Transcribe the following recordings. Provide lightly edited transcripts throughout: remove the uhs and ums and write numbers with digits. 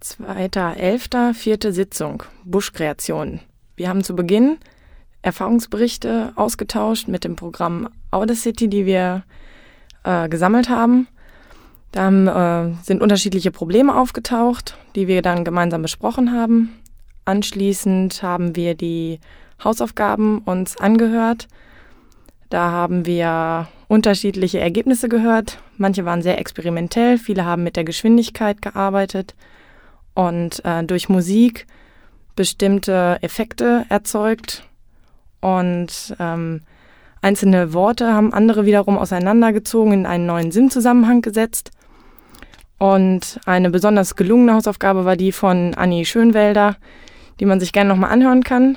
2.11., 4. Sitzung, Buschkreation. Wir haben zu Beginn Erfahrungsberichte ausgetauscht mit dem Programm Audacity, die wir gesammelt haben. Da sind unterschiedliche Probleme aufgetaucht, die wir dann gemeinsam besprochen haben. Anschließend haben wir die Hausaufgaben uns angehört. Da haben wir unterschiedliche Ergebnisse gehört. Manche waren sehr experimentell, viele haben mit der Geschwindigkeit gearbeitet und durch Musik bestimmte Effekte erzeugt. Und einzelne Worte haben andere wiederum auseinandergezogen, in einen neuen Sinnzusammenhang gesetzt. Und eine besonders gelungene Hausaufgabe war die von Anni Schönwelder, die man sich gerne nochmal anhören kann.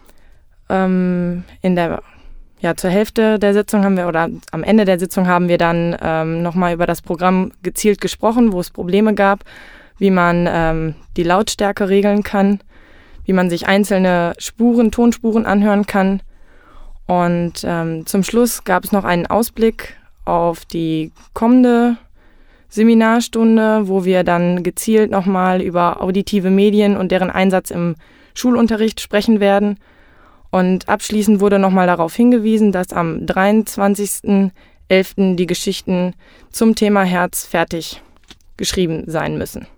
Zur Hälfte der Sitzung am Ende der Sitzung haben wir dann nochmal über das Programm gezielt gesprochen, wo es Probleme gab, wie man die Lautstärke regeln kann, wie man sich einzelne Tonspuren anhören kann. Und zum Schluss gab es noch einen Ausblick auf die kommende Seminarstunde, wo wir dann gezielt nochmal über auditive Medien und deren Einsatz im Schulunterricht sprechen werden. Und abschließend wurde nochmal darauf hingewiesen, dass am 23.11. die Geschichten zum Thema Herz fertig geschrieben sein müssen.